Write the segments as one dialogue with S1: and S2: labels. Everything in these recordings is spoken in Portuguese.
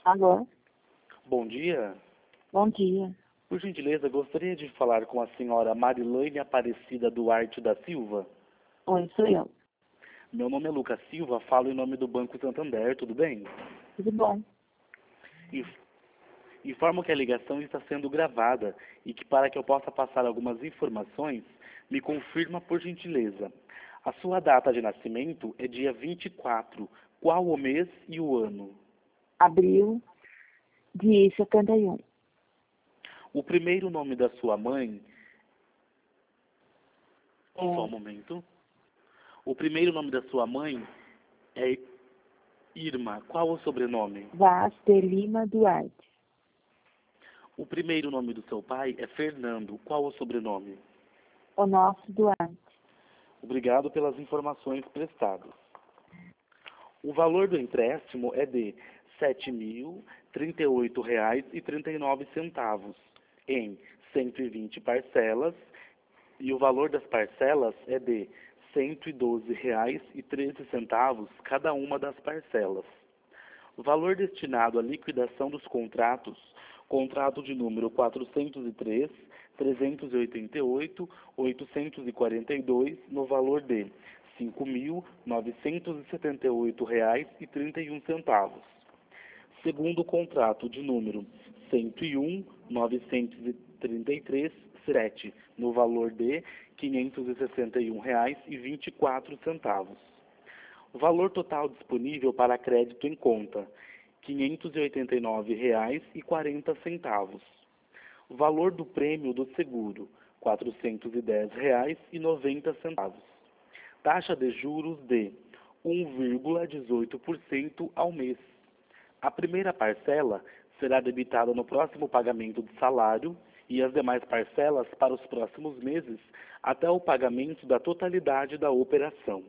S1: Alô,
S2: Bom dia.
S1: bom dia.
S2: Por gentileza, gostaria de falar com a senhora Marilane Aparecida Duarte da Silva.
S1: Oi, sou eu.
S2: Meu nome é Lucas Silva, falo em nome do Banco Santander, tudo bem?
S1: Tudo bom?
S2: Inf- Informo que a ligação está sendo gravada e que para que eu possa passar algumas informações, me confirma por gentileza. A sua data de nascimento é dia 24. Qual o mês e o ano?
S1: Abril de 71.
S2: O primeiro nome da sua mãe...
S1: É,
S2: Só um momento. O primeiro nome da sua mãe é Irma. Qual o sobrenome?
S1: Vaz de Lima Duarte.
S2: O primeiro nome do seu pai é Fernando. Qual o sobrenome?
S1: O nosso Duarte.
S2: Obrigado pelas informações prestadas. O valor do empréstimo é de R$ 7.038,39 em 120 parcelas e o valor das parcelas é de R$ 112,13 cada uma das parcelas. O valor destinado à liquidação dos contratos, contrato de número 403, 388, 842, no valor de R$ 5.978,31. Segundo o contrato de número 101, 933, 7, no valor de R$ 561,24. O valor total disponível para crédito em conta, R$ 589,40. O valor do prêmio do seguro, R$ 410,90. Taxa de juros de 1,18% ao mês. A primeira parcela será debitada no próximo pagamento de salário e as demais parcelas para os próximos meses até o pagamento da totalidade da operação.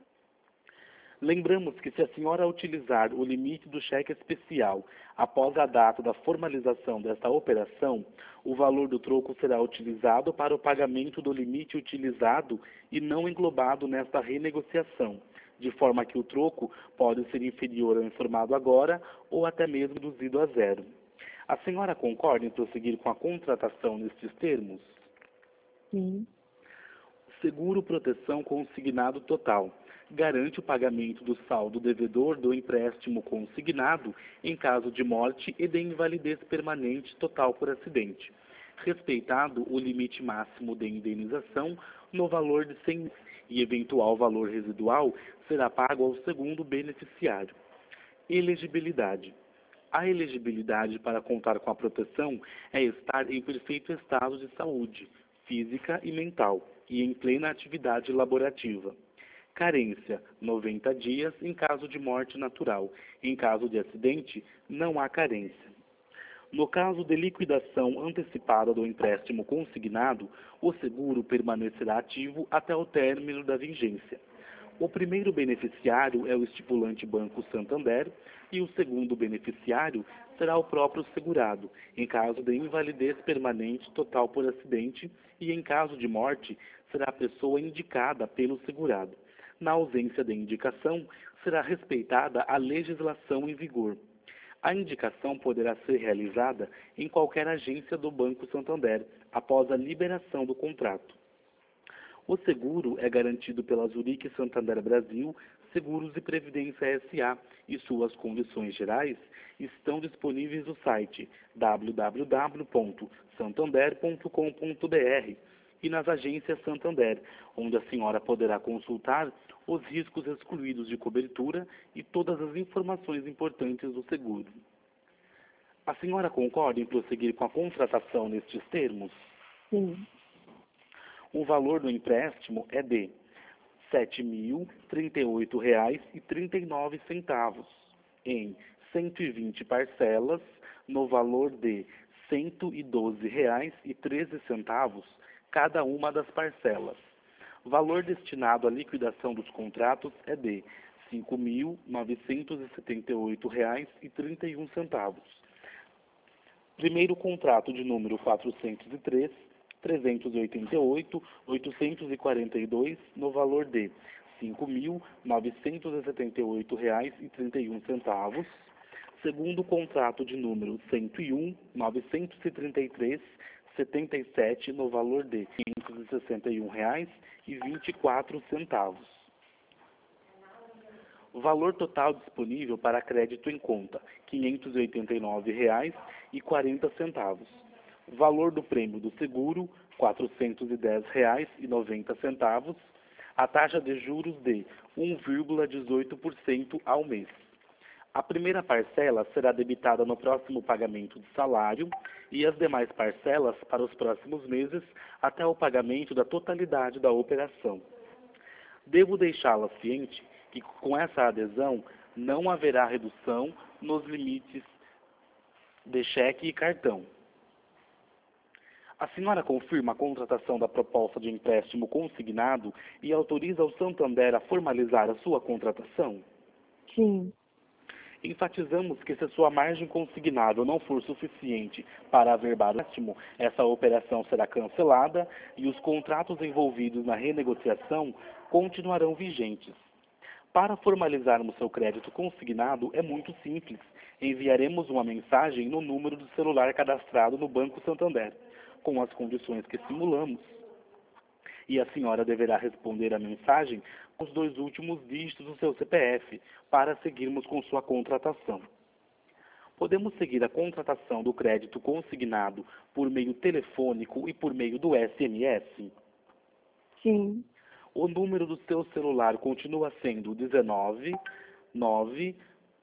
S2: Lembramos que se a senhora utilizar o limite do cheque especial após a data da formalização desta operação, o valor do troco será utilizado para o pagamento do limite utilizado e não englobado nesta renegociação, de forma que o troco pode ser inferior ao informado agora ou até mesmo reduzido a zero. A senhora concorda em prosseguir com a contratação nestes termos?
S1: Sim.
S2: Seguro proteção consignado total. Garante o pagamento do saldo devedor do empréstimo consignado em caso de morte e de invalidez permanente total por acidente. Respeitado o limite máximo de indenização no valor de 100 e eventual valor residual será pago ao segundo beneficiário. Elegibilidade. A elegibilidade para contar com a proteção é estar em perfeito estado de saúde, física e mental, e em plena atividade laborativa. Carência, 90 dias em caso de morte natural. Em caso de acidente, não há carência. No caso de liquidação antecipada do empréstimo consignado, o seguro permanecerá ativo até o término da vigência. O primeiro beneficiário é o estipulante Banco Santander e o segundo beneficiário será o próprio segurado, em caso de invalidez permanente total por acidente e em caso de morte, será a pessoa indicada pelo segurado. Na ausência de indicação, será respeitada a legislação em vigor. A indicação poderá ser realizada em qualquer agência do Banco Santander, após a liberação do contrato. O seguro é garantido pela Zurich Santander Brasil, Seguros e Previdência S.A. e suas condições gerais estão disponíveis no site www.santander.com.br e nas agências Santander, onde a senhora poderá consultar os riscos excluídos de cobertura e todas as informações importantes do seguro. A senhora concorda em prosseguir com a contratação nestes termos?
S1: Sim.
S2: O valor do empréstimo é de R$ 7.038,39 em 120 parcelas, no valor de R$ 112,13 cada uma das parcelas. O valor destinado à liquidação dos contratos é de R$ 5.978,31. Primeiro contrato de número 403, 388, 842, no valor de R$ 5.978,31. segundo o contrato de número 101.933.77, no valor de R$ 561,24. O valor total disponível para crédito em conta, R$ 589,40. Valor do prêmio do seguro, R$ 410,90. A taxa de juros de 1,18% ao mês. A primeira parcela será debitada no próximo pagamento de salário e as demais parcelas para os próximos meses até o pagamento da totalidade da operação. Devo deixá-la ciente que com essa adesão não haverá redução nos limites de cheque e cartão. A senhora confirma a contratação da proposta de empréstimo consignado e autoriza o Santander a formalizar a sua contratação?
S1: Sim.
S2: Enfatizamos que se sua margem consignável não for suficiente para averbar o empréstimo, essa operação será cancelada e os contratos envolvidos na renegociação continuarão vigentes. Para formalizarmos seu crédito consignado é muito simples. Enviaremos uma mensagem no número do celular cadastrado no Banco Santander, com as condições que simulamos. E a senhora deverá responder a mensagem com os 2 últimos dígitos do seu CPF, para seguirmos com sua contratação. Podemos seguir a contratação do crédito consignado por meio telefônico e por meio do SMS?
S1: Sim.
S2: O número do seu celular continua sendo 19 9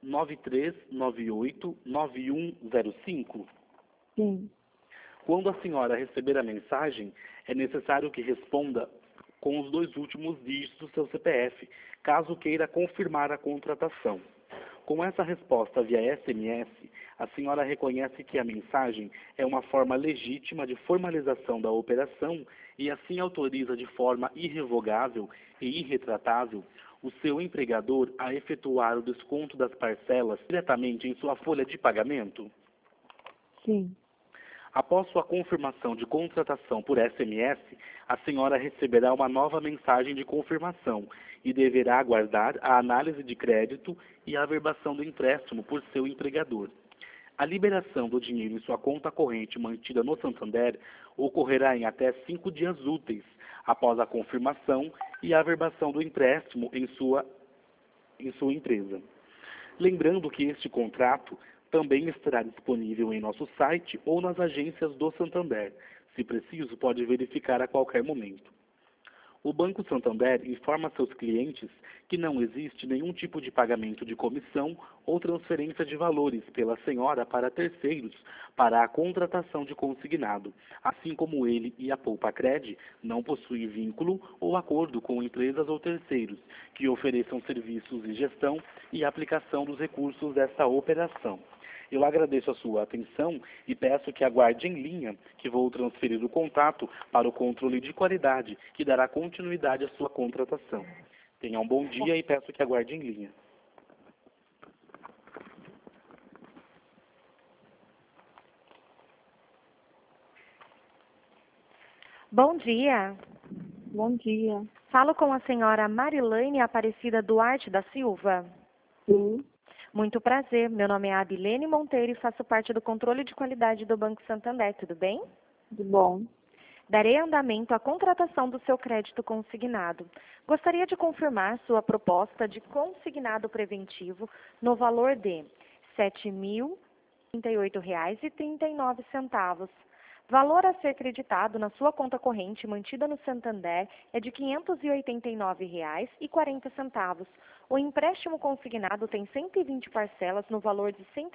S2: 9398 9105?
S1: Sim.
S2: Quando a senhora receber a mensagem, é necessário que responda com os 2 últimos dígitos do seu CPF, caso queira confirmar a contratação. Com essa resposta via SMS, a senhora reconhece que a mensagem é uma forma legítima de formalização da operação e assim autoriza de forma irrevogável e irretratável o seu empregador a efetuar o desconto das parcelas diretamente em sua folha de pagamento?
S1: Sim.
S2: Após sua confirmação de contratação por SMS, a senhora receberá uma nova mensagem de confirmação e deverá aguardar a análise de crédito e a averbação do empréstimo por seu empregador. A liberação do dinheiro em sua conta corrente mantida no Santander ocorrerá em até 5 dias úteis após a confirmação e a averbação do empréstimo em sua empresa. Lembrando que este contrato também estará disponível em nosso site ou nas agências do Santander. Se preciso, pode verificar a qualquer momento. O Banco Santander informa seus clientes que não existe nenhum tipo de pagamento de comissão ou transferência de valores pela senhora para terceiros para a contratação de consignado, assim como ele e a Poupacred não possuem vínculo ou acordo com empresas ou terceiros que ofereçam serviços de gestão e aplicação dos recursos desta operação. Eu agradeço a sua atenção e peço que aguarde em linha, que vou transferir o contato para o controle de qualidade, que dará continuidade à sua contratação. Tenha um bom dia e peço que aguarde em linha.
S3: Bom dia.
S1: Bom dia.
S3: Falo com a senhora Marilane Aparecida Duarte da Silva.
S1: Sim.
S3: Muito prazer. Meu nome é Abilene Monteiro e faço parte do controle de qualidade do Banco Santander. Tudo bem?
S1: Tudo bom.
S3: Darei andamento à contratação do seu crédito consignado. Gostaria de confirmar sua proposta de consignado preventivo no valor de R$ 7.038,39. Valor a ser creditado na sua conta corrente mantida no Santander é de R$ 589,40. O empréstimo consignado tem 120 parcelas no valor de R$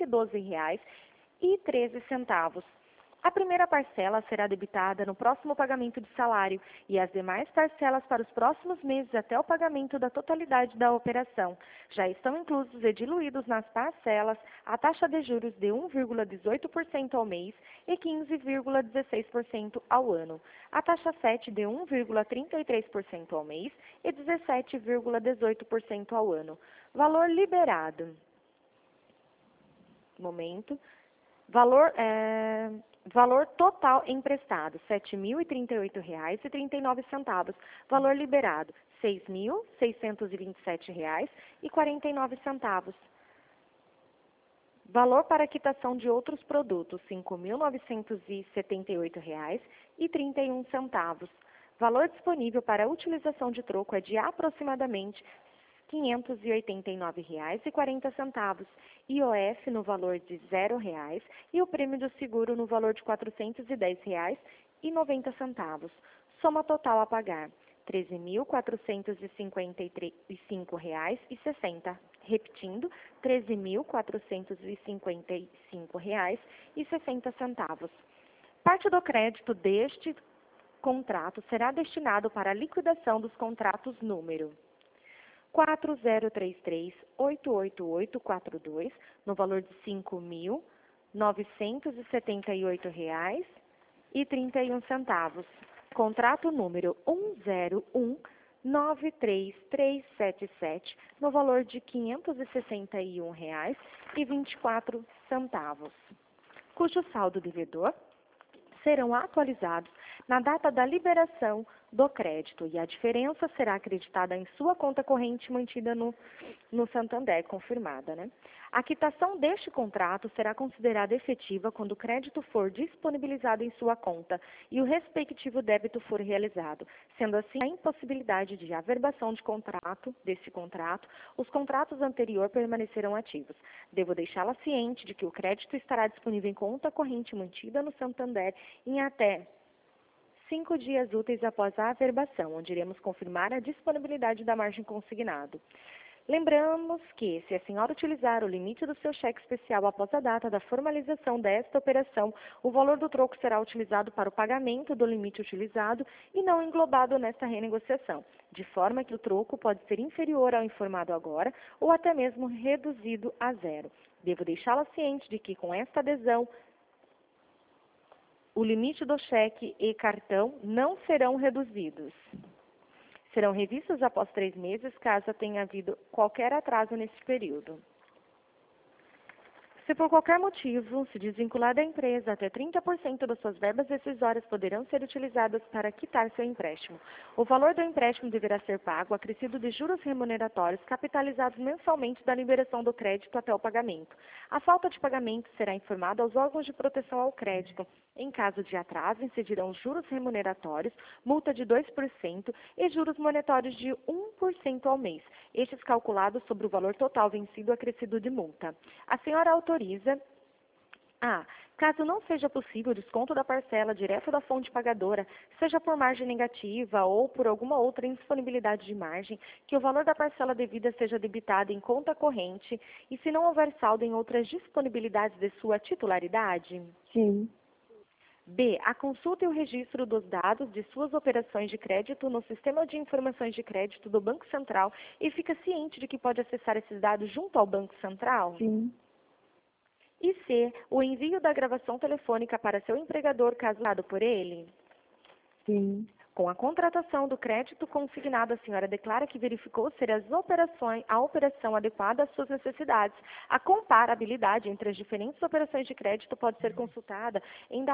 S3: 112,13. A primeira parcela será debitada no próximo pagamento de salário e as demais parcelas para os próximos meses até o pagamento da totalidade da operação. Já estão inclusos e diluídos nas parcelas a taxa de juros de 1,18% ao mês e 15,16% ao ano. A taxa 7 de 1,33% ao mês e 17,18% ao ano. Valor liberado. Valor total emprestado, R$ 7.038,39. Valor liberado, R$ 6.627,49. Valor para quitação de outros produtos, R$ 5.978,31. Valor disponível para utilização de troco é de aproximadamente R$ 589,40, IOF no valor de R$ 0,00 e o prêmio do seguro no valor de R$ 410,90. Soma total a pagar, R$ 13.455,60. Repetindo, R$ 13.455,60. Parte do crédito deste contrato será destinado para a liquidação dos contratos número 4033-88842, no valor de R$ 5.978,31. Contrato número 10193377, no valor de R$ 561,24, cujo saldo devedor serão atualizados na data da liberação do crédito e a diferença será acreditada em sua conta corrente mantida no Santander, confirmada, né? A quitação deste contrato será considerada efetiva quando o crédito for disponibilizado em sua conta e o respectivo débito for realizado. Sendo assim, a impossibilidade de averbação deste contrato, os contratos anteriores permanecerão ativos. Devo deixá-la ciente de que o crédito estará disponível em conta corrente mantida no Santander em até 5 dias úteis após a averbação, onde iremos confirmar a disponibilidade da margem consignado. Lembramos que, se a senhora utilizar o limite do seu cheque especial após a data da formalização desta operação, o valor do troco será utilizado para o pagamento do limite utilizado e não englobado nesta renegociação, de forma que o troco pode ser inferior ao informado agora ou até mesmo reduzido a zero. Devo deixá-la ciente de que, com esta adesão, o limite do cheque e cartão não serão reduzidos. Serão revistos após 3 meses, caso tenha havido qualquer atraso nesse período. Se por qualquer motivo se desvincular da empresa, até 30% das suas verbas decisórias poderão ser utilizadas para quitar seu empréstimo. O valor do empréstimo deverá ser pago, acrescido de juros remuneratórios capitalizados mensalmente da liberação do crédito até o pagamento. A falta de pagamento será informada aos órgãos de proteção ao crédito. Em caso de atraso, incidirão juros remuneratórios, multa de 2% e juros monetários de 1% ao mês, estes calculados sobre o valor total vencido acrescido de multa. A senhora autoriza a, caso não seja possível o desconto da parcela direto da fonte pagadora, seja por margem negativa ou por alguma outra indisponibilidade de margem, que o valor da parcela devida seja debitado em conta corrente e se não houver saldo em outras disponibilidades de sua titularidade?
S1: Sim.
S3: B. A consulta e o registro dos dados de suas operações de crédito no Sistema de Informações de Crédito do Banco Central e fica ciente de que pode acessar esses dados junto ao Banco Central?
S1: Sim.
S3: E C. O envio da gravação telefônica para seu empregador caso dado por ele?
S1: Sim.
S3: Com a contratação do crédito consignado, a senhora declara que verificou ser a operação adequada às suas necessidades. A comparabilidade entre as diferentes operações de crédito pode ser consultada em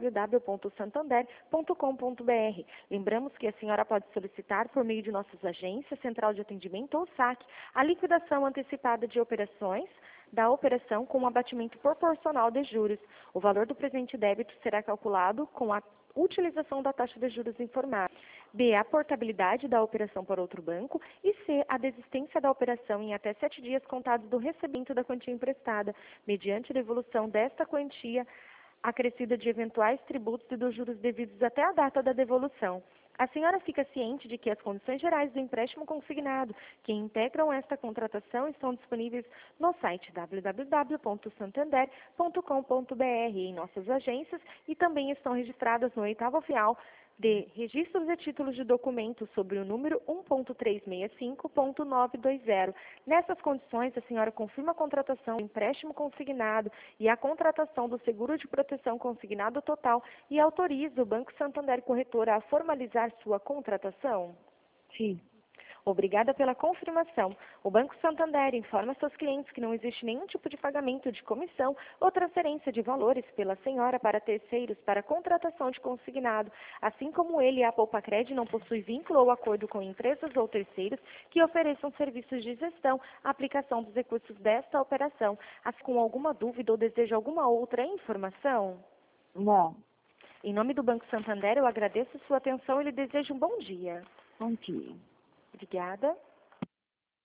S3: www.santander.com.br. Lembramos que a senhora pode solicitar, por meio de nossas agências, Central de Atendimento ou SAC, a liquidação antecipada de operações da operação com um abatimento proporcional de juros. O valor do presente débito será calculado com a utilização da taxa de juros informada. B. A portabilidade da operação para outro banco. E C. A desistência da operação em até 7 dias contados do recebimento da quantia emprestada, mediante a devolução desta quantia acrescida de eventuais tributos e dos juros devidos até a data da devolução. A senhora fica ciente de que as condições gerais do empréstimo consignado que integram esta contratação estão disponíveis no site www.santander.com.br em nossas agências e também estão registradas no 8º oficial de Registros e Títulos de Documentos sobre o número 1.365.920. Nessas condições, a senhora confirma a contratação do empréstimo consignado e a contratação do seguro de proteção consignado total e autoriza o Banco Santander Corretora a formalizar sua contratação?
S1: Sim.
S3: Obrigada pela confirmação. O Banco Santander informa seus clientes que não existe nenhum tipo de pagamento de comissão ou transferência de valores pela senhora para terceiros para contratação de consignado, assim como ele, a Poupacred, não possui vínculo ou acordo com empresas ou terceiros que ofereçam serviços de gestão, aplicação dos recursos desta operação. Assim, com alguma dúvida ou deseja alguma outra informação?
S1: Não.
S3: Em nome do Banco Santander, eu agradeço sua atenção e lhe desejo um bom dia.
S1: Bom dia.
S3: Obrigada.